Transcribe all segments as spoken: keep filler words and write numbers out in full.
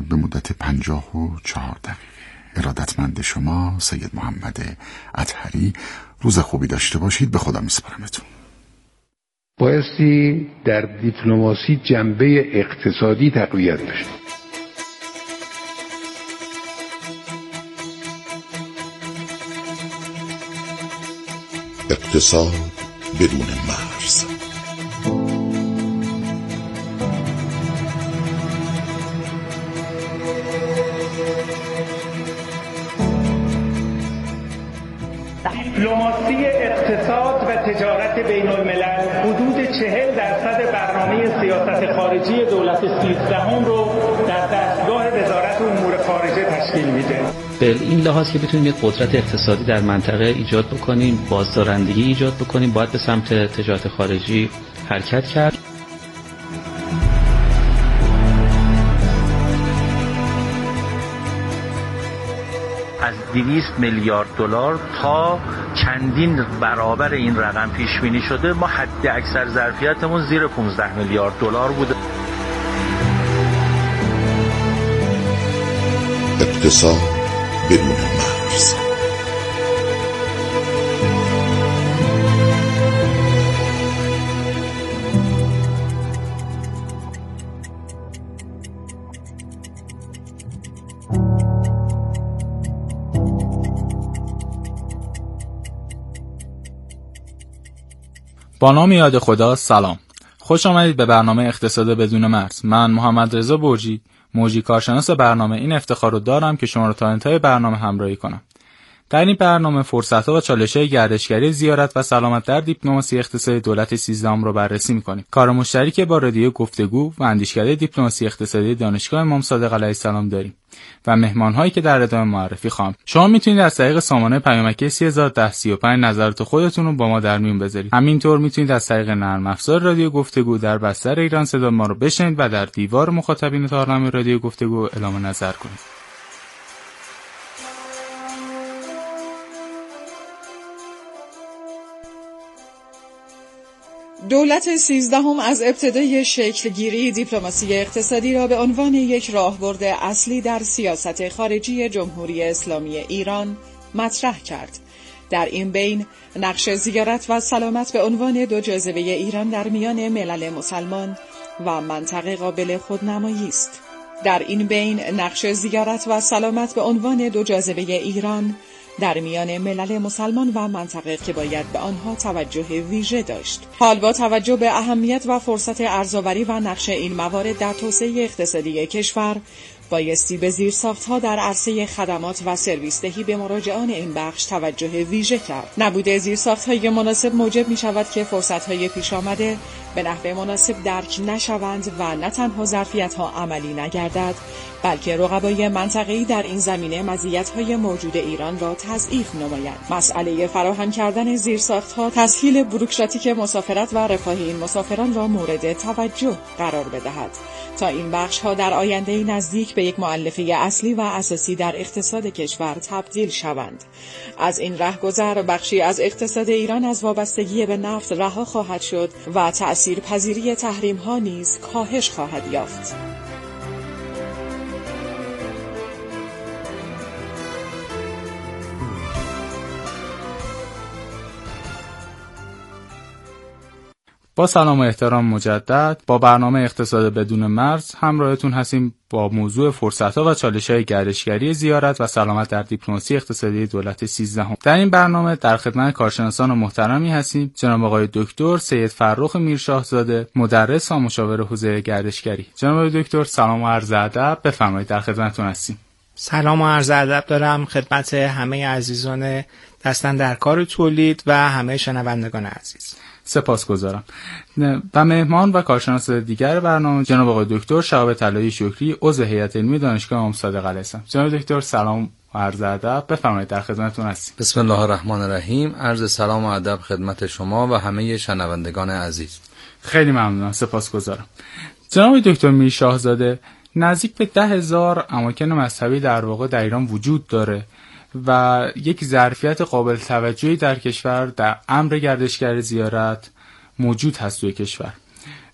به مدت پنجاه و چهار دقیقه. ارادتمند شما سید محمد اطهری. روز خوبی داشته باشید. به خدا میسپارمتون. بایستی در دیپلماسی جنبه اقتصادی تقویت بشه. اقتصاد بدون مرز. دیپلماسی اقتصاد و تجارت بین الملل حدود چهل درصد برنامه سیاست خارجی دولت سیزدهم رو در دستگاه وزارت امور خارجه تشکیل میده. به این لحاظ که بتونیم یک قدرت اقتصادی در منطقه ایجاد بکنیم، بازدارندگی ایجاد بکنیم، باید به سمت تجارت خارجی حرکت کرد. از دویست میلیارد دلار تا چندین برابر این رقم پیش بینی شده. ما حد اکثر ظرفیتمون زیر پانزده میلیارد دلار بوده. اقتصاد بدون مرز. با نام یاد خدا. سلام، خوش آمدید به برنامه اقتصاد بدون مرز. من محمد رضا برجی، موجی کارشناس برنامه، این افتخار رو دارم که شما رو تا انتهای برنامه همراهی کنم. در این برنامه فرصت‌ها و چالش‌های گردشگری، زیارت و سلامت در دیپلماسی اقتصادی دولت سیزدهم رو بررسی می‌کنیم. کار مشترکی با رادیو گفتگو و اندیشکده دیپلماسی اقتصادی دانشگاه امام صادق علیه السلام داریم و مهمان‌هایی که در ادامه معرفی خواهم. شما میتونید از طریق سامانه پیامکی سی هزار و ده سی و پنج نظرات خودتون رو با ما در میون بذارید. همینطور میتونید از طریق نرم افزار رادیو گفتگو در بستر ایران صدا ما رو بشنوید و در دیوار مخاطبین تارنامه رادیو گفتگو اعلام نظر کنید. دولت سیزدهم از ابتدای شکلگیری دیپلماسی اقتصادی را به عنوان یک راهبرد اصلی در سیاست خارجی جمهوری اسلامی ایران مطرح کرد. در این بین نقش زیارت و سلامت به عنوان دو جاذبه ایران در میان ملل مسلمان و منطقه قابل خودنمایی است. در این بین نقش زیارت و سلامت به عنوان دو جاذبه ایران در میان ملل مسلمان و منطقه که باید به آنها توجه ویژه داشت. حال با توجه به اهمیت و فرصت ارزآوری و نقش این موارد در توسعه اقتصادی کشور، بایستی به زیرساخت‌ها در عرصه خدمات و سرویس دهی به مراجعان این بخش توجه ویژه کرد. نبود زیرساخت‌های مناسب موجب می‌شود که فرصت‌های پیش آمده به نحو مناسب درک نشوند و نه تنها ظرفیت‌ها عملی نگردد، بلکه رقبای منطقه‌ای در این زمینه مزیت‌های موجود ایران را تضعیف نمایند. مسئله فراهم کردن زیرساخت‌ها تسهیل بوروکراتیک مسافرت و رفاه این مسافران را مورد توجه قرار بدهد تا این بخش‌ها در آینده نزدیک به یک مؤلفه اصلی و اساسی در اقتصاد کشور تبدیل شوند. از این رهگذر بخشی از اقتصاد ایران از وابستگی به نفت رها خواهد شد و تأثیرپذیری تحریم‌ها نیز کاهش خواهد یافت. با سلام و احترام مجدد، با برنامه اقتصاد بدون مرز همراهتون هستیم با موضوع فرصت‌ها و چالش‌های گردشگری، زیارت و سلامت در دیپلماسی اقتصادی دولت سیزدهم. در این برنامه در خدمت کارشناسان محترمی هستیم، جناب آقای دکتر سید فرخ میرشاهزاده، مدرس و مشاور حوزه گردشگری. جناب آقای دکتر سلام و عرض ادب، بفرمایید در خدمتتون هستیم. سلام و عرض ادب دارم خدمت همه عزیزان دستن در کار تولید و همه شنوندگان عزیز. سپاسگزارم. و مهمان و کارشناس دیگر برنامه جناب آقای دکتر شهاب طلایی شکری، عضو هیئت علمی دانشگاه امام صادق علیه السلام. جناب دکتر سلام و عرض ادب، بفرمایید در خدمتتون هستیم. بسم الله الرحمن الرحیم. عرض سلام و ادب خدمت شما و همه شنوندگان عزیز. خیلی ممنونم، سپاسگزارم. جناب دکتر میرشاهزاده، نزدیک به ده هزار اماکن مذهبی در واقع در ایران وجود داره و یک ظرفیت قابل توجهی در کشور در امر گردشگری زیارت موجود هست توی کشور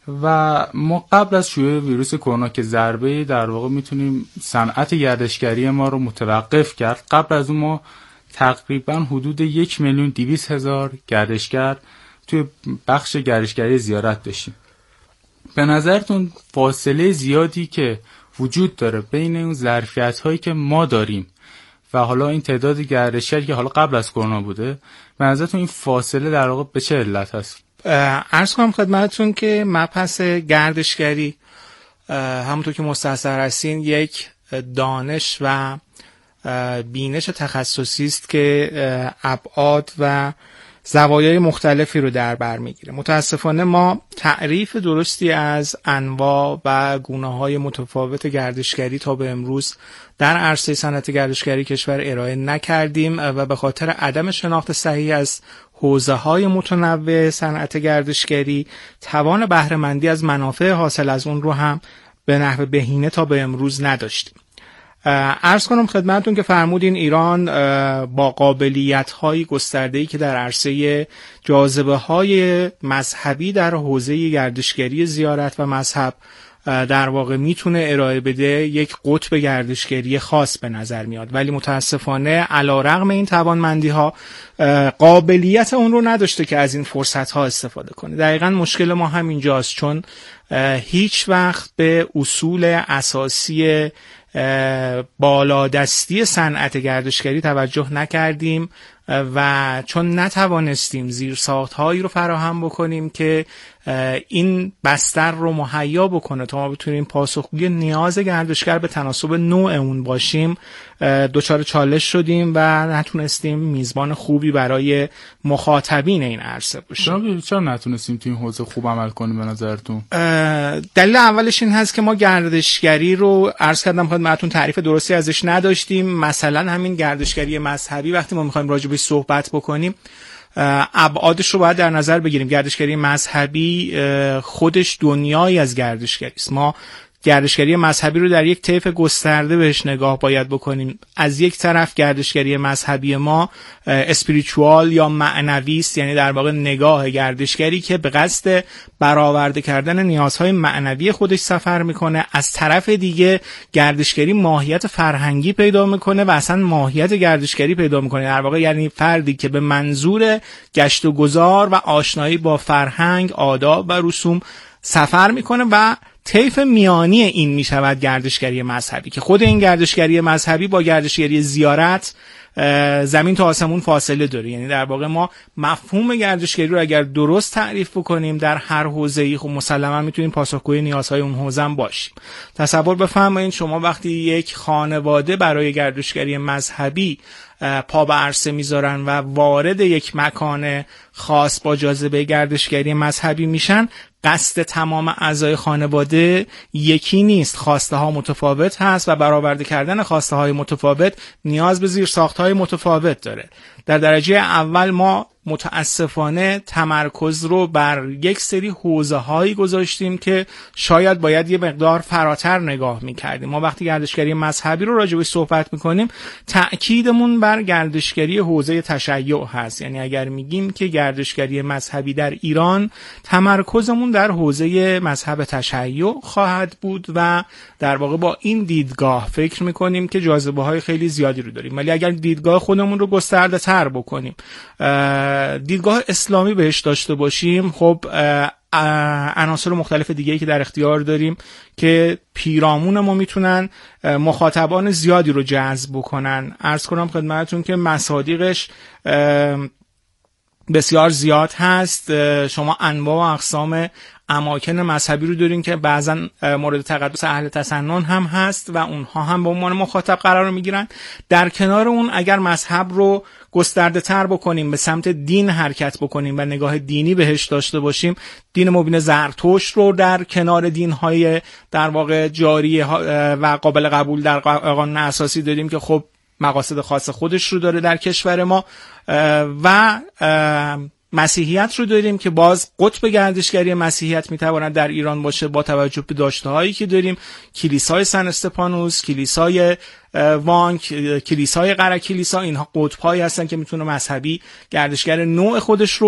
و ما قبل از شیوع ویروس کرونا که ضربه در واقع میتونیم صنعت گردشگری ما رو متوقف کرد، قبل از اون ما تقریبا حدود یک میلیون دویست هزار گردشگر توی بخش گردشگری زیارت داشتیم. به نظرتون فاصله زیادی که وجود داره بین اون ظرفیت هایی که ما داریم و حالا این تعداد گردشگری که حالا قبل از کرونا بوده، به نظرتون این فاصله در واقع به چه علت هست؟ عرض کنم خدمتتون که مبحث گردشگری همونطور که مستحضر هستین یک دانش و بینش تخصصی است که ابعاد و زوایای مختلفی رو در بر میگیره. متاسفانه ما تعریف درستی از انواع و گونه‌های متفاوت گردشگری تا به امروز در عرصه صنعت گردشگری کشور ارائه نکردیم و به خاطر عدم شناخت صحیح از حوزه‌های متنوع صنعت گردشگری توان بهره‌مندی از منافع حاصل از اون رو هم به نحو بهینه تا به امروز نداشتیم. عرض کنم خدمتتون که فرمودین ایران با قابلیت‌های گسترده‌ای که در عرصه جاذبه‌های مذهبی در حوزه گردشگری زیارت و مذهب در واقع میتونه ارائه بده یک قطب گردشگری خاص به نظر میاد، ولی متاسفانه علیرغم این توانمندی‌ها قابلیت اون رو نداشته که از این فرصت‌ها استفاده کنه. دقیقاً مشکل ما هم اینجاست، چون هیچ وقت به اصول اساسی بالادستی صنعت گردشگری توجه نکردیم و چون نتوانستیم زیرساخت‌هایی رو فراهم بکنیم که این بستر رو مهیا بکنه تا ما بتونیم پاسخگوی نیاز گردشگر به تناسب نوع اون باشیم، دچار چالش شدیم و نتونستیم میزبان خوبی برای مخاطبین این عرصه باشیم. چرا نتونستیم تو این حوزه خوب عمل کنیم به نظرتون؟ دلیل اولش این هست که ما گردشگری رو عرض کردم خدمتتون تعریف درستی ازش نداشتیم. مثلا همین گردشگری مذهبی وقتی ما می‌خوایم راجع بهش صحبت بکنیم ابعادش رو باید در نظر بگیریم. گردشگری مذهبی خودش دنیایی از گردشگری است. ما گردشگری مذهبی رو در یک طیف گسترده بهش نگاه باید بکنیم. از یک طرف گردشگری مذهبی ما اسپریچوال یا معنوی است، یعنی در واقع نگاه گردشگری که به قصد برآورده کردن نیازهای معنوی خودش سفر میکنه. از طرف دیگه گردشگری ماهیت فرهنگی پیدا میکنه و اصلا ماهیت گردشگری پیدا میکنه، در واقع یعنی فردی که به منظور گشت و گذار و آشنایی با فرهنگ، آداب و رسوم سفر میکنه و طیف میانی این میشود گردشگری مذهبی، که خود این گردشگری مذهبی با گردشگری زیارت زمین تا آسمون فاصله داره. یعنی در واقع ما مفهوم گردشگری رو اگر درست تعریف بکنیم در هر حوزه‌ای، خب مسلما میتونیم پاسخگوی نیازهای اون حوزه هم باشیم. تصور بفرمایید شما وقتی یک خانواده برای گردشگری مذهبی پا به عرصه میذارن و وارد یک مکان خاص با جاذبه گردشگری مذهبی میشن، قصد تمام اعضای خانواده یکی نیست، خواسته ها متفاوت هست و برآورده کردن خواسته های متفاوت نیاز به زیرساخت های متفاوت داره. در درجه اول ما متاسفانه تمرکز رو بر یک سری حوزه هایی گذاشتیم که شاید باید یه مقدار فراتر نگاه میکردیم. ما وقتی گردشگری مذهبی رو راجع بهش صحبت میکنیم تأکیدمون بر گردشگری حوزه تشیع هست. یعنی اگر میگیم که گردشگری مذهبی در ایران، تمرکزمون در حوزه مذهب تشیع خواهد بود و در واقع با این دیدگاه فکر میکنیم که جاذبه های خیلی زیادی رو داریم. ولی اگر دیدگاه خودمون رو گسترده تر بکنیم، دیدگاه اسلامی بهش داشته باشیم، خب عناصر مختلف دیگه‌ای که در اختیار داریم که پیرامون ما میتونن مخاطبان زیادی رو جذب بکنن. عرض کنم خدمتتون که مصادیقش بسیار زیاد هست. شما انواع و اقسام اماکن مذهبی رو دارین که بعضا مورد تقدس اهل تسنن هم هست و اونها هم به عنوان مخاطب قرار میگیرن. در کنار اون اگر مذهب رو گسترده تر بکنیم، به سمت دین حرکت بکنیم و نگاه دینی بهش داشته باشیم، دین مبین زرتشت رو در کنار دینهای در واقع جاری و قابل قبول در قانون اساسی داریم که خب مقاصد خاص خودش رو داره در کشور ما، و مسیحیت رو داریم که باز قطب گردشگری مسیحیت میتواند در ایران باشه با توجه به داشته‌هایی که داریم: کلیسای سن استفانوس، کلیسای وانک، کلیسای قره کلیسا. اینها قطب‌هایی هستن که میتونه مذهبی گردشگر نوع خودش رو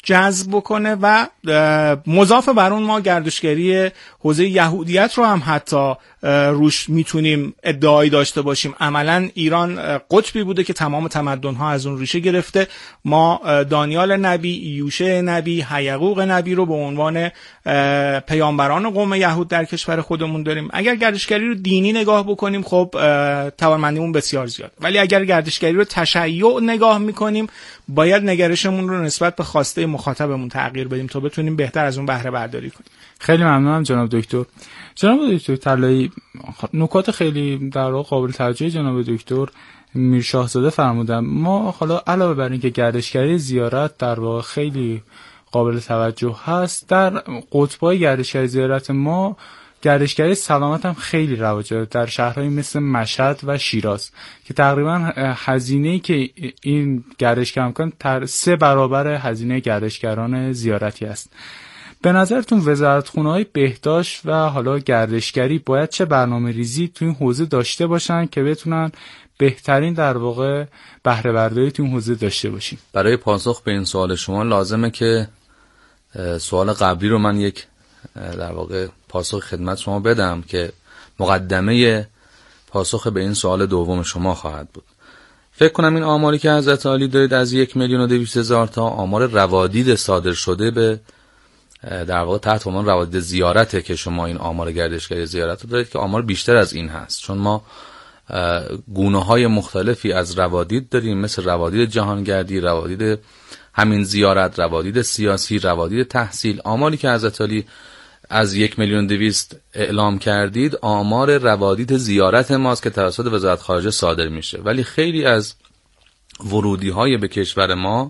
جذب بکنه و مضاف بر اون ما گردشگری حوزه یهودیت رو هم حتی روش میتونیم ادعایی داشته باشیم. عملا ایران قطبی بوده که تمام تمدن‌ها از اون ریشه گرفته. ما دانیال نبی، یوشع نبی، هیعقوق نبی رو به عنوان پیامبران قوم یهود در کشور خودمون داریم. اگر گردشگری رو دینی نگاه بکنیم خب توانمندیمون بسیار زیاد، ولی اگر گردشگری رو تشیع نگاه میکنیم باید نگرشمون رو نسبت به خواسته مخاطبمون تغییر بدیم تا بتونیم بهتر از اون بهره برداری کنیم. خیلی ممنونم جناب دکتر. جناب دکتر طلایی، نکات خیلی در واقع قابل توجه جناب دکتر میرشاهزاده فرمودن. ما حالا علاوه بر اینکه گردشگری زیارت در واقع خیلی قابل توجه هست، در قطب‌های گردشگری زیارت ما گردشگری سلامت هم خیلی رواج داره در شهرهایی مثل مشهد و شیراز که تقریبا هزینه‌ای که این گردشگر می‌کنن تر سه برابر هزینه گردشگران زیارتی است. به نظرتون وزارتخونه‌های بهداشت و حالا گردشگری باید چه برنامه ریزی تو این حوزه داشته باشن که بتونن بهترین در واقع بهره برداری تو این حوزه داشته باشیم؟ برای پاسخ به این سوال شما لازمه که سوال قبلی رو من یک در واقع پاسخ خدمت شما بدم که مقدمه پاسخ به این سوال دوم شما خواهد بود. فکر کنم این آماری که حضرت عالی دارید از یک میلیون و دویست هزار تا آمار روادید صادر شده به در واقع تحت عنوان روادید زیارته که شما این آمار گردشگری زیارت رو دارید که آمار بیشتر از این هست، چون ما گونه‌های مختلفی از روادید داریم، مثل روادید جهانگردی، روادید همین زیارت، روادید سیاسی، روادید تحصیل. آماری که حضرت عالی از یک میلیون دویست اعلام کردید آمار روادید زیارت ماست که توسط وزارت خارجه صادر میشه، ولی خیلی از ورودی های به کشور ما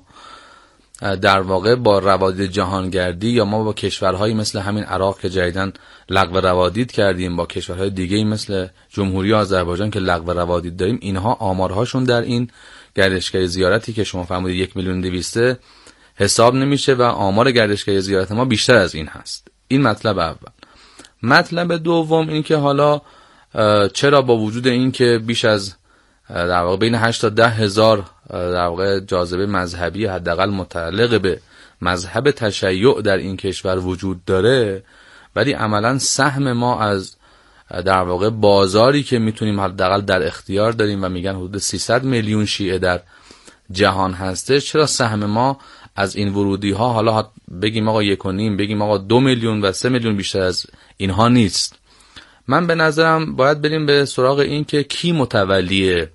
در واقع با روادید جهانگردی یا ما با کشورهایی مثل همین عراق که جدیداً لغو روادید کردیم، با کشورهای دیگه‌ای مثل جمهوری آذربایجان که لغو روادید داریم، اینها آمارهاشون در این گردشگری زیارتی که شما فرمودید یک میلیون دویسته حساب نمیشه و آمار گردشگری زیارت ما بیشتر از این هست. این مطلب اول. مطلب دوم این که حالا چرا با وجود این که بیش از در واقع بین هشت تا ده هزار در واقع جاذبه مذهبی حداقل متعلق به مذهب تشیع در این کشور وجود داره، ولی عملا سهم ما از در واقع بازاری که میتونیم حداقل در اختیار داریم و میگن حدود سیصد میلیون شیعه در جهان هستش، چرا سهم ما از این ورودی ها حالا بگیم آقا یک و نیم، بگیم آقا دو میلیون و سه میلیون بیشتر از اینها نیست؟ من به نظرم باید بریم به سراغ این که کی متولی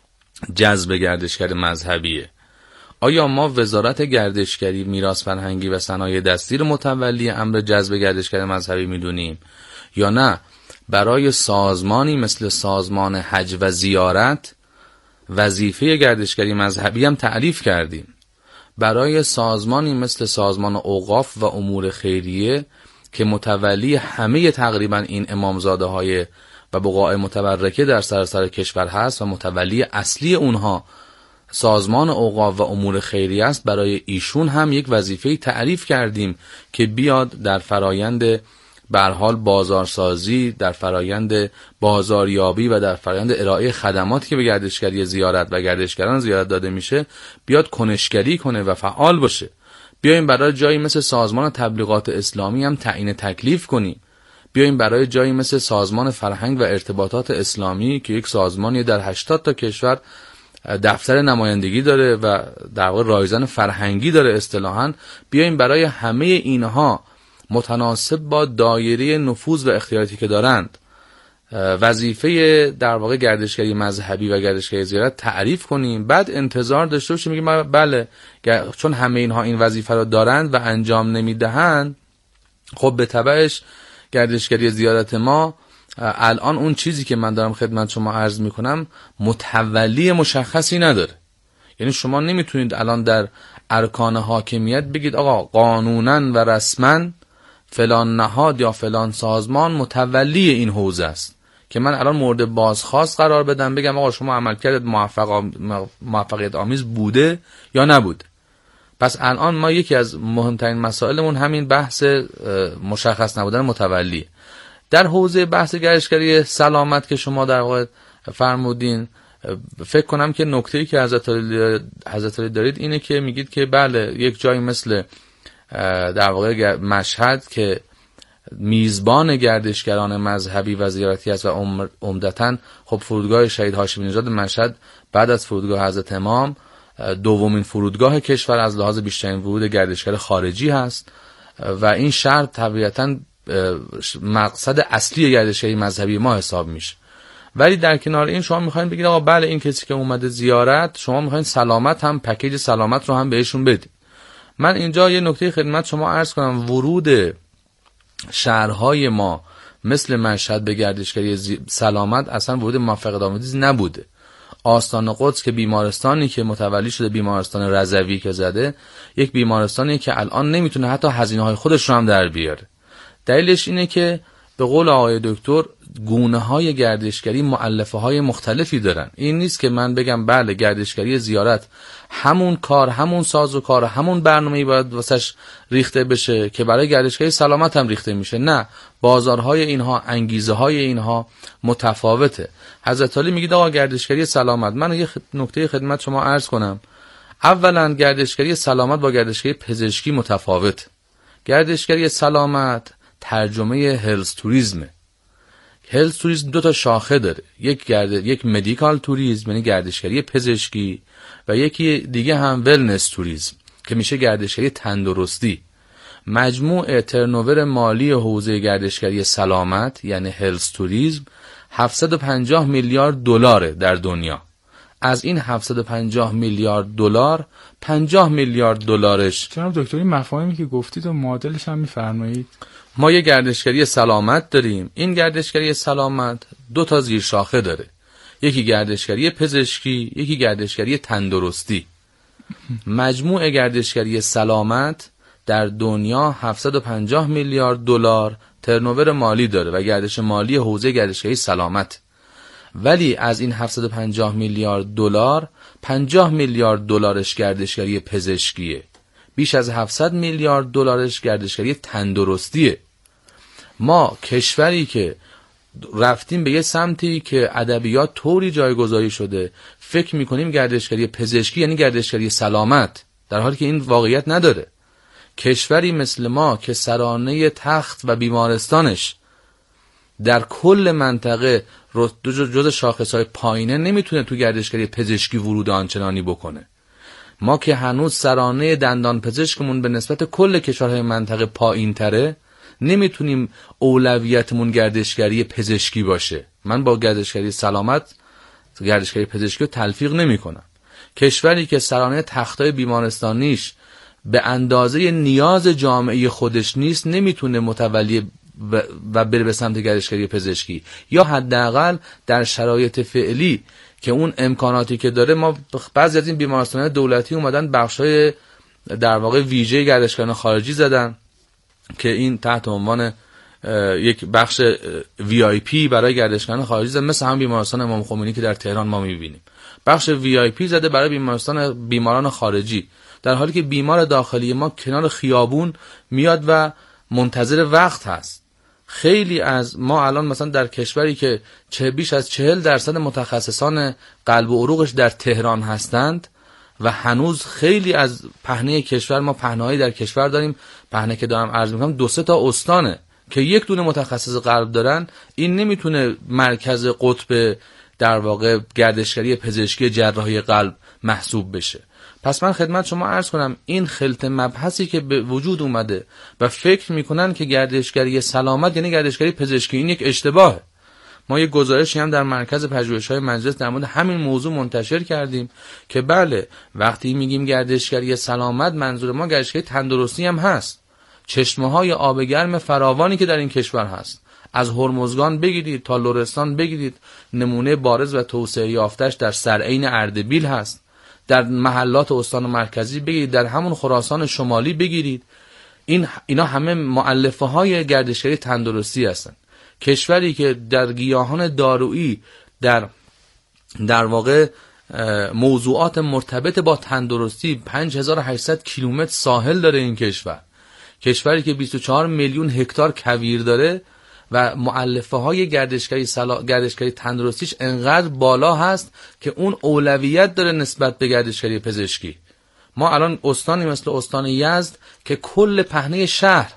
جذب گردشگر مذهبیه. آیا ما وزارت گردشگری، میراث فرهنگی و صنایع دستی رو متولی امر جذب گردشگر مذهبی میدونیم، یا نه برای سازمانی مثل سازمان حج و زیارت وظیفه گردشگری مذهبی هم تعریف کردیم، برای سازمانی مثل سازمان اوقاف و امور خیریه که متولی همه تقریبا این امامزاده های و بقاع متبرکه در سراسر کشور هست و متولی اصلی اونها سازمان اوقاف و امور خیریه است، برای ایشون هم یک وظیفه تعریف کردیم که بیاد در فرایند به هر حال بازارسازی، در فرایند بازاریابی و در فرایند ارائه خدماتی که به گردشگری زیارت و گردشگران زیارت داده میشه بیاد کنشگری کنه و فعال باشه. بیایم برای جایی مثل سازمان تبلیغات اسلامی هم تعیین تکلیف کنیم. بیایم برای جایی مثل سازمان فرهنگ و ارتباطات اسلامی که یک سازمانی در هشتاد تا کشور دفتر نمایندگی داره و در واقع رایزن فرهنگی داره اصطلاحاً، بیایم برای همه اینها متناسب با دایره نفوذ و اختیاراتی که دارند وظیفه در واقع گردشگری مذهبی و گردشگری زیارت تعریف کنیم، بعد انتظار داشته باشیم میگیم بله چون همه اینها این وظیفه رو دارند و انجام نمیدهند، خب به تبعش گردشگری زیارت ما الان اون چیزی که من دارم خدمت شما عرض میکنم متولی مشخصی نداره. یعنی شما نمیتونید الان در ارکان حاکمیت بگید آقا قانونا و رسما فلان نهاد یا فلان سازمان متولی این حوزه است که من الان مورد بازخواست قرار بدم بگم آقا شما عملکردت موفق موفقیت آمیز بوده یا نبوده. پس الان ما یکی از مهمترین مسائلمون همین بحث مشخص نبودن متولی. در حوزه بحث گردشگری سلامت که شما در واقع فرمودین، فکر کنم که نکته‌ای که حضرت علی دارید اینه که میگید که بله یک جایی مثل در واقع مشهد که میزبان گردشگران مذهبی و زیارتی است و عمدتاً خب فرودگاه شهید هاشمی نژاد مشهد بعد از فرودگاه حضرت امام دومین فرودگاه کشور از لحاظ بیشترین ورود گردشگر خارجی هست و این شهر طبیعتاً مقصد اصلی گردشگری مذهبی ما حساب میشه. ولی در کنار این شما میخواین بگید آقا بله این کسی که اومده زیارت، شما میخواین سلامت هم پکیج سلامت رو هم بهشون بدید. من اینجا یه نکته خدمت شما عرض کنم، ورود شهرهای ما مثل مشهد به گردشگری سلامت اصلا ورود موفقیت آمیز نبوده. آستان قدس که بیمارستانی که متولی شده بیمارستان رضوی که زده، یک بیمارستانی که الان نمیتونه حتی هزینه‌های خودش رو هم در بیاره. دلیلش اینه که به قول آقای دکتر گونه‌های گردشگری مؤلفه‌های مختلفی دارن. این نیست که من بگم بله گردشگری زیارت همون کار، همون ساز و کار، همون برنامه‌ای باید واسش ریخته بشه که برای گردشگری سلامت هم ریخته میشه. نه، بازارهای اینها، انگیزه‌های اینها متفاوته. حضرت علی میگه آقا گردشگری سلامت، من یه نکته خدمت شما عرض کنم. اولا گردشگری سلامت با گردشگری پزشکی متفاوت. گردشگری سلامت ترجمه هلز توریسمه. هلز توریسم دو تا شاخه داره، یک گرد یک مدیکال توریسم یعنی گردشگری پزشکی و یکی دیگه هم ولنس توریسم که میشه گردشگری تندرستی. مجموع ترنوور مالی حوزه گردشگری سلامت یعنی هلز توریسم هفتصد و پنجاه میلیارد دلاره در دنیا. از این هفتصد و پنجاه میلیارد دلار پنجاه میلیارد دلارش جناب دکتر این مفاهیمی که گفتید و معادلش هم میفرمایید. ما یه گردشگری سلامت داریم. این گردشگری سلامت دو تا زیر شاخه داره، یکی گردشگری پزشکی، یکی گردشگری تندرستی. مجموع گردشگری سلامت در دنیا هفتصد و پنجاه میلیارد دلار ترنوور مالی داره و گردش مالی حوزه گردشگری سلامت. ولی از این هفتصد و پنجاه میلیارد دلار پنجاه میلیارد دلارش گردشگری پزشکیه، بیش از هفتصد میلیارد دلارش گردشگری تندرستیه. ما کشوری که رفتیم به یه سمتی که ادبیات طوری جایگذاری شده فکر میکنیم گردشگری پزشکی یعنی گردشگری سلامت، در حالی که این واقعیت نداره. کشوری مثل ما که سرانه تخت و بیمارستانش در کل منطقه جز شاخصهای پایینه نمیتونه تو گردشگری پزشکی ورود آنچنانی بکنه. ما که هنوز سرانه دندان پزشکمون به نسبت کل کشورهای منطقه پایین تره، نمیتونیم اولویتمون گردشگری پزشکی باشه. من با گردشگری سلامت گردشگری پزشکی رو تلفیق نمی کنم. کشوری که سرانه تختای بیمارستانیش به اندازه نیاز جامعه خودش نیست نمیتونه متولی و بره به سمت گردشگری پزشکی، یا حداقل در شرایط فعلی که اون امکاناتی که داره، ما بعضی از این بیمارستان‌های دولتی اومدن بخشای در واقع ویژه گردشگران خارجی زدن که این تحت عنوان یک بخش وی آی پی برای گردشگران خارجی زدن، مثل هم بیمارستان امام خمینی که در تهران ما می‌بینیم. بخش وی آی پی زده برای بیمارستان بیماران خارجی، در حالی که بیمار داخلی ما کنار خیابون میاد و منتظر وقت هست. خیلی از ما الان مثلا در کشوری که چه بیش از چهل درصد متخصصان قلب و عروقش در تهران هستند و هنوز خیلی از پهنه کشور، ما پهنه‌هایی در کشور داریم، پهنه که دارم عرض می‌کنم دو سه تا استانه که یک دونه متخصص قلب دارن، این نمیتونه مرکز قطب در واقع گردشگری پزشکی جراحی قلب محسوب بشه. پس من خدمت شما عرض کنم این خلط مبحثی که به وجود اومده و فکر میکنن که گردشگری سلامت یعنی گردشگری پزشکی، این یک اشتباهه. ما یک گزارشی هم در مرکز پژوهش‌های مجلس در مورد همین موضوع منتشر کردیم که بله وقتی میگیم گردشگری سلامت منظور ما گردشگری تندرستی هم هست. چشمه‌های آب گرم فراوانی که در این کشور هست، از هرمزگان بگیرید تا لرستان بگیرید، نمونه بارز و توسعه یافته‌اش در سرعین اردبیل هست، در محلات استان مرکزی بگیرید، در همون خراسان شمالی بگیرید، این اینا همه مؤلفه های گردشگری تندرستی هستند. کشوری که در گیاهان دارویی در در واقع موضوعات مرتبط با تندرستی پنج هزار و هشتصد کیلومتر ساحل داره این کشور، کشوری که بیست و چهار میلیون هکتار کویر داره و مؤلفه های گردشگری سلا... گردشگری تندرستیش انقدر بالا هست که اون اولویت داره نسبت به گردشگری پزشکی. ما الان استانی مثل استان یزد که کل پهنه شهر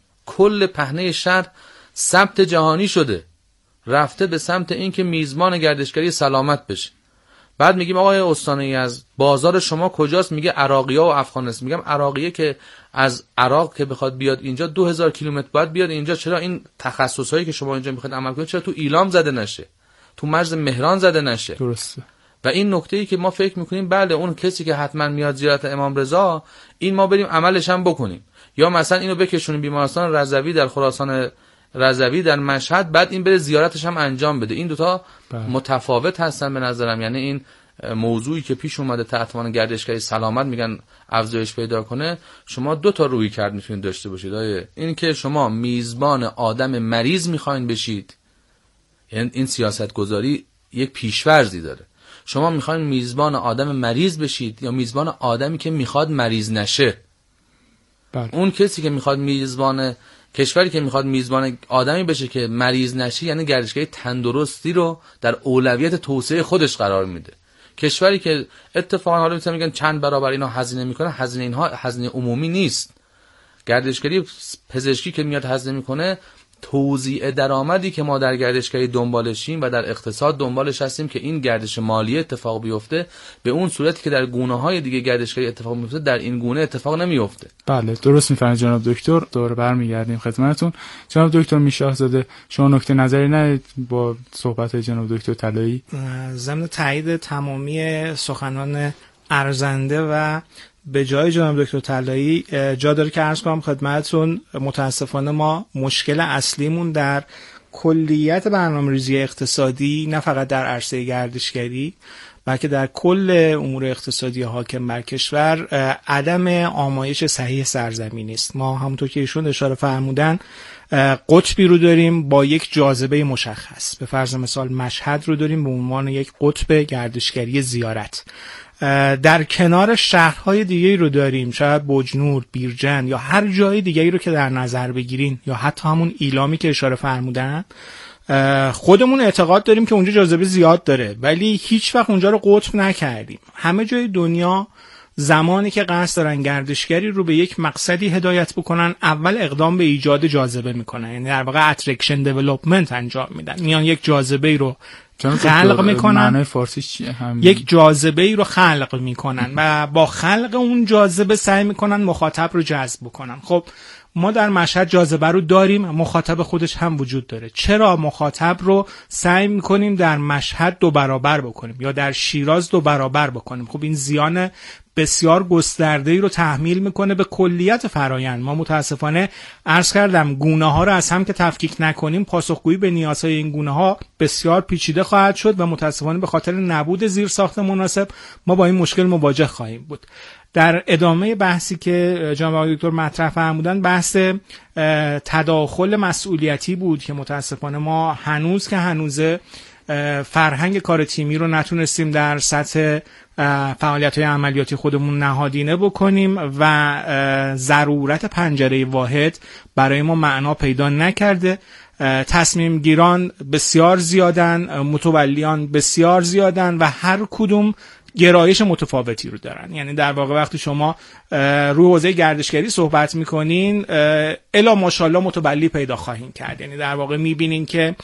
کل پهنه شهر ثبت جهانی شده، رفته به سمت اینکه میزبان گردشگری سلامت بشه. بعد میگیم آقای استان یزد بازار شما کجاست؟ میگه عراقی‌ها و افغانستان. میگم عراقیه که از عراق که بخواد بیاد اینجا دو هزار کیلومتر باید بیاد اینجا، چرا این تخصصایی که شما اینجا میخواید عمل کنید چرا تو ایلام زده نشه، تو مرز مهران زده نشه؟ درسته. و این نکته‌ای که ما فکر میکنیم بله اون کسی که حتما میاد زیارت امام رضا، این ما بریم عملش هم بکنیم، یا مثلا اینو بکشونیم بیمارستان رضوی در خراسان رضوی در مشهد، بعد این بره زیارتش هم انجام بده. این دوتا بله. متفاوت هستن به نظرم. یعنی این موضوعی که پیش اومده تحت عنوان گردشگری سلامت میگن افزایش پیدا کنه، شما دو تا روی کرد میتونید داشته باشید. این که شما میزبان آدم مریض میخواین بشید، یعنی این سیاست گذاری یک پیشورزی داره. شما میخواین میزبان آدم مریض بشید یا میزبان آدمی که میخواد مریض نشه؟ بله. اون کسی که میخواد میزبان کشوری که میخواد میزبان آدمی بشه که مریض نشه، یعنی گردشگری تندرستی رو در اولویت توسعه خودش قرار میده. کشوری که اتفاقا حالا میتونن میگن چند برابر اینا هزینه میکنه، هزینه اینها هزینه عمومی نیست. گردشگری پزشکی که میاد هزینه میکنه، توزیع درآمدی که ما در گردشگری دنبالشیم و در اقتصاد دنبالش هستیم که این گردش مالی اتفاق بیفته، به اون صورتی که در گونه‌های دیگه گردشگری اتفاق میفته در این گونه اتفاق نمیفته. بله درست میفرمایید جناب دکتر. دوباره برمیگردیم خدمتتون. جناب دکتر میرشاهزاده، شما نکته نظری ندید با صحبت جناب دکتر طلایی؟ ضمن تایید تمامی سخنان ارزنده و به جای جناب دکتر طلایی جا داره که عرض کنم خدمتتون، متاسفانه ما مشکل اصلیمون در کلیت برنامه‌ریزی اقتصادی، نه فقط در عرصه گردشگری بلکه در کل امور اقتصادی حاکم بر کشور، عدم آمایش صحیح سرزمینی است. ما همونطور که ایشون اشاره فرمودن قطبی رو داریم با یک جاذبه مشخص، به فرض مثال مشهد رو داریم به عنوان یک قطب گردشگری زیارت. در کنار شهرهای دیگه رو داریم، شاید بجنور، بیرجن یا هر جای دیگه رو که در نظر بگیرین، یا حتی همون ایلامی که اشاره فرمودن، خودمون اعتقاد داریم که اونجا جاذبه زیاد داره ولی هیچ وقت اونجا رو قطب نکردیم. همه جای دنیا زمانی که قصد دارن گردشگری رو به یک مقصدی هدایت بکنن، اول اقدام به ایجاد جاذبه میکنن، یعنی در واقع اترکشن دیولپمنت انجام میدن. میان یک جاذبه رو خلق میکنن. معنی فارسیش چیه؟ هم... یک جاذبه ای رو خلق میکنن و با خلق اون جاذبه سعی میکنن مخاطب رو جذب بکنن. خب ما در مشهد جاذبه رو داریم، مخاطب خودش هم وجود داره. چرا مخاطب رو سعی میکنیم در مشهد دو برابر بکنیم یا در شیراز دو برابر بکنیم؟ خب این زیان بسیار گسترده‌ای رو تحمیل میکنه به کلیت فرایند. ما متاسفانه عرض کردم گونه ها رو از هم که تفکیک نکنیم، پاسخگویی به نیازهای این گونه ها بسیار پیچیده خواهد شد و متاسفانه به خاطر نبود زیرساخت مناسب ما با این مشکل مواجه خواهیم بود. در ادامه بحثی که جناب آقای دکتر مطرح فرمودن، بحث تداخل مسئولیتی بود که متاسفانه ما هنوز که هنوزه فرهنگ کار تیمی رو نتونستیم در سطح فعالیت‌های عملیاتی خودمون نهادینه بکنیم و ضرورت پنجره واحد برای ما معنا پیدا نکرده. تصمیم گیران بسیار زیادن، متولیان بسیار زیادن و هر کدوم گرایش متفاوتی رو دارن. یعنی در واقع وقتی شما روی حوزه گردشگری صحبت میکنین، الا ماشاءالله متولی پیدا خواهین کرد. یعنی در واقع میبینین که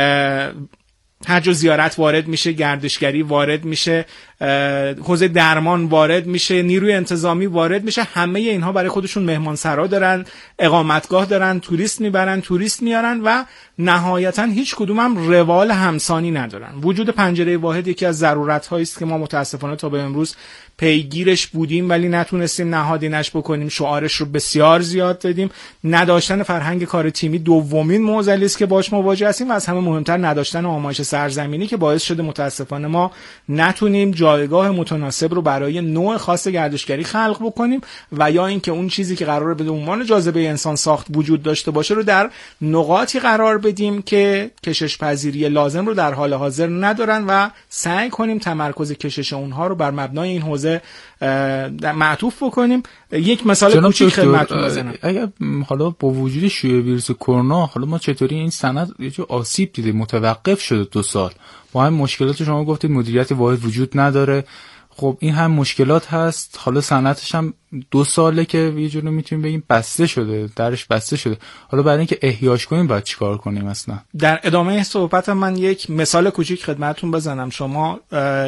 هر جا زیارت وارد میشه، گردشگری وارد میشه، حوزه درمان وارد میشه، نیروی انتظامی وارد میشه. همه اینها برای خودشون مهمانسرا دارن، اقامتگاه دارن، توریست میبرن، توریست میارن و نهایتا هیچ کدوم هم روال همسانی ندارن. وجود پنجره واحد یکی از ضرورت‌هایی است که ما متاسفانه تا به امروز پیگیرش بودیم ولی نتونستیم نهادینش بکنیم. شعارش رو بسیار زیاد دادیم. نداشتن فرهنگ کار تیمی دومین معضلی است که باهاش مواجه هستیم و از همه مهمتر نداشتن آمایش سرزمینی که باعث شده متاسفانه ما نتونیم جایگاه متناسب رو برای نوع خاص گردشگری خلق بکنیم و یا اینکه اون چیزی که قراره به عنوان جاذبه انسان ساخت وجود داشته باشه رو در نقاطی قرار بدیم که کشش پذیری لازم رو در حال حاضر ندارن و سعی کنیم تمرکز کشش اونها رو بر مبنای این حوزه معطوف بکنیم. یک مثال کوچیک خدمتتون بزنم. اگر حالا با وجود شیوع ویروس کرونا، حالا ما چطوری این سند یه جو آسیب دیده، متوقف شده دو سال با هم مشکلات شما گفتید، مدیریت واحد وجود نداره. خب این هم مشکلات هست. حالا صنعتش هم دو ساله که یه جوری میتونیم بگیم بسته شده، درش بسته شده. حالا برای اینکه احیاش کنیم باید چیکار کنیم اصلا؟ در ادامه صحبت من یک مثال کوچیک خدمتتون بزنم. شما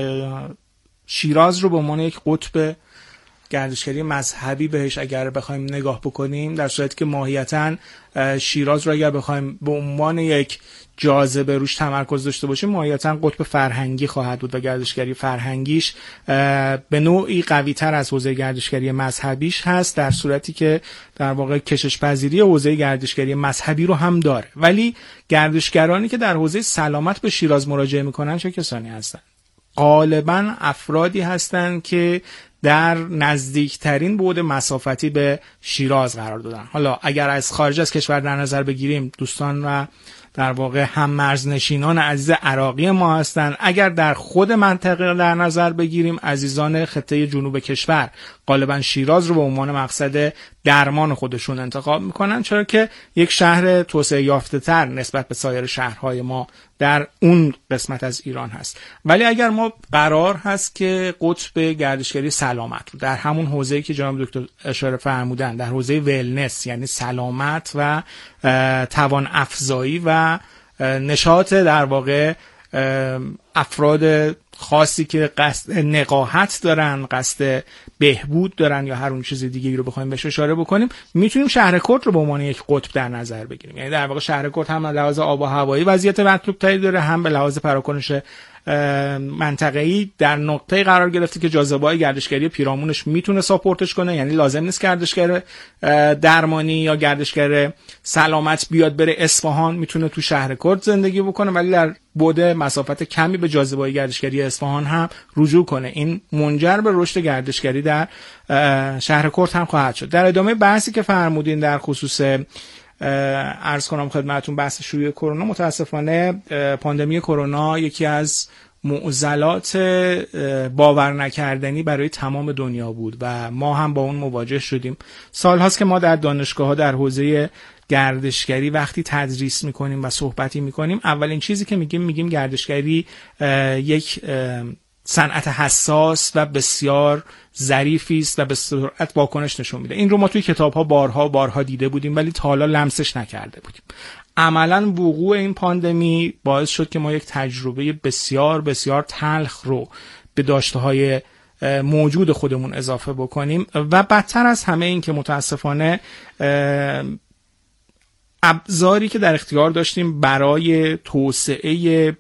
شیراز رو به عنوان یک قطب گردشگری مذهبی بهش اگر بخوایم نگاه بکنیم، در صورتی که ماهیتاً شیراز رو اگر بخوایم به عنوان یک جاذبه روش تمرکز داشته باشیم، ماهیتاً قطب فرهنگی خواهد بود و گردشگری فرهنگیش به نوعی قوی تر از حوزه گردشگری مذهبیش هست، در صورتی که در واقع کشش پذیری حوزه گردشگری مذهبی رو هم داره. ولی گردشگرانی که در حوزه سلامت به شیراز مراجعه میکنن چه کسانی هستن؟ غالباً افرادی هستند که در نزدیکترین بعد مسافتی به شیراز قرار دادن. حالا اگر از خارج از کشور در نظر بگیریم، دوستان و در واقع هم مرزنشینان عزیز عراقی ما هستند. اگر در خود منطقه در نظر بگیریم، عزیزان خطه جنوب کشور غالبا شیراز رو به عنوان مقصد درمان خودشون انتخاب میکنن، چرا که یک شهر توسعه یافته تر نسبت به سایر شهرهای ما در اون قسمت از ایران هست. ولی اگر ما قرار هست که قطب گردشگری سلامت رو در همون حوزه‌ای که جناب دکتر اشاره فرمودن، در حوزه ولنس یعنی سلامت و توان افزایی و نشاط در واقع افراد خاصی که قصد نقاهت دارن، قصد بهبود دارن یا هر اون چیز دیگه‌ای رو بخوایم بهش اشاره بکنیم، میتونیم شهر کرد رو به عنوان یک قطب در نظر بگیریم. یعنی در واقع شهر کرد هم به لحاظ آب و هوایی وضعیت مطلوب‌تری داره، هم به لحاظ پراکنش منطقه‌ای در نقطه قرار گرفته که جاذبه‌های گردشگری پیرامونش میتونه ساپورتش کنه. یعنی لازم نیست گردشگر درمانی یا گردشگر سلامت بیاد بره اصفهان، میتونه تو شهر کرد زندگی بکنه ولی در بعد مسافت کمی به جاذبه‌های گردشگری اصفهان هم رجوع کنه. این منجر به رشد گردشگری در شهر کرد هم خواهد شد. در ادامه بحثی که فرمودین در خصوص عرض کنم خدمتتون بحث شیوع کرونا، متاسفانه پاندمی کرونا یکی از معضلات باور نکردنی برای تمام دنیا بود و ما هم با اون مواجه شدیم. سال هاست که ما در دانشگاه‌ها در حوزه گردشگری وقتی تدریس میکنیم و صحبتی میکنیم، اولین چیزی که میگیم میگیم گردشگری یک صنعت حساس و بسیار ظریفی است و به سرعت واکنش نشون میده. این رو ما توی کتاب‌ها بارها بارها دیده بودیم ولی تا حالا لمسش نکرده بودیم. عملاً وقوع این پاندمی باعث شد که ما یک تجربه بسیار بسیار تلخ رو به داشته‌های موجود خودمون اضافه بکنیم و بدتر از همه این که متاسفانه ابزاری که در اختیار داشتیم برای توسعه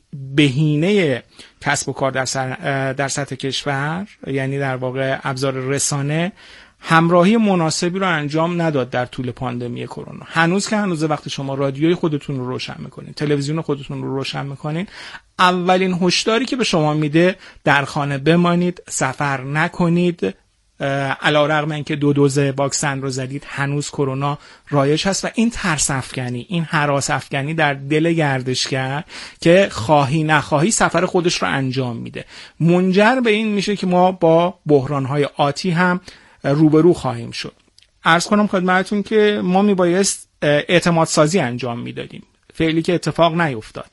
بهینه کسب و کار در, در سطح کشور، یعنی در واقع ابزار رسانه، همراهی مناسبی رو انجام نداد در طول پاندمی کرونا. هنوز که هنوز وقتی شما رادیوی خودتون رو روشن میکنین، تلویزیون خودتون رو روشن میکنین، اولین هشداری که به شما میده در خانه بمانید، سفر نکنید. علیرغم اینکه دو دوز واکسن رو زدید، هنوز کرونا رایج هست و این ترس افکنی، این هراس افکنی در دل گردشگر که خواهی نخواهی سفر خودش رو انجام میده، منجر به این میشه که ما با بحران‌های آتی هم روبرو خواهیم شد. عرض کنم خدمتتون که ما میبایست اعتماد سازی انجام میدادیم، فعلی که اتفاق نیفتاد.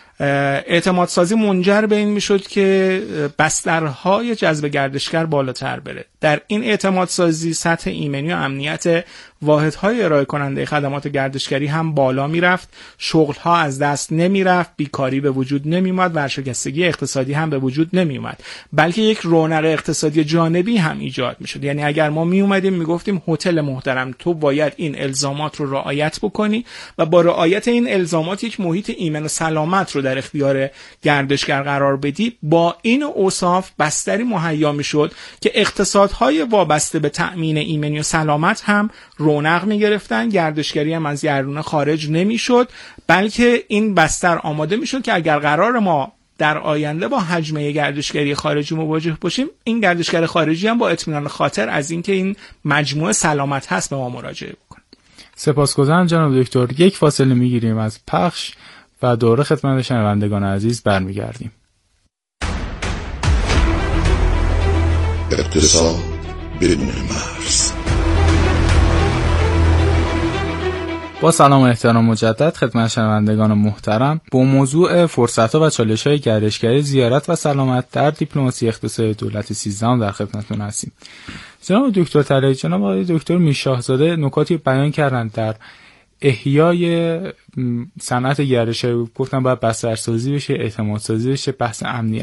اعتماد سازی منجر به این میشد که بسترهای جذب گردشگر بالاتر بره. در این اعتماد سازی سطح ایمنی و امنیت واحدهای ارائه کننده خدمات گردشگری هم بالا میرفت، شغلها از دست نمیرفت، بیکاری به وجود نمیومد، ورشکستگی اقتصادی هم به وجود نمیومد، بلکه یک رونق اقتصادی جانبی هم ایجاد میشد. یعنی اگر ما میومدیم میگفتیم هتل محترم تو باید این الزامات رو رعایت بکنی و با رعایت این الزامات یک محیط ایمن و سلامت رو در اختیار گردشگر قرار بدی، با این اوصاف بستری مهیا میشد که اقتصادهای وابسته به تأمین ایمنی و سلامت هم رونق می گرفتن، گردشگری هم از یرونه خارج نمی شد، بلکه این بستر آماده می شد که اگر قرار ما در آینده با حجمه گردشگری خارجی مواجه باشیم، این گردشگر خارجی هم با اطمینان خاطر از اینکه این مجموعه سلامت هست به ما مراجعه بکنه. سپاسگزارم جناب دکتر. یک فاصله می گیریم از پخش و دوره خدمت شنوندگان عزیز برمیگردیم. اقتصاد بدون مرز. با سلام و احترام مجدد خدمت شنوندگان محترم، با موضوع فرصت‌ها و چالش‌های گردشگری، زیارت و سلامت در دیپلماسی اقتصادی دولت سیزدهم در خدمتتون هستیم. جناب دکتر طلایی، جناب آقای دکتر میرشاهزاده نکاتی بیان کردند در احیای صنعت گردشگری. گفتن باید بسترسازی بشه، اعتمادسازی بشه، بحث امنیت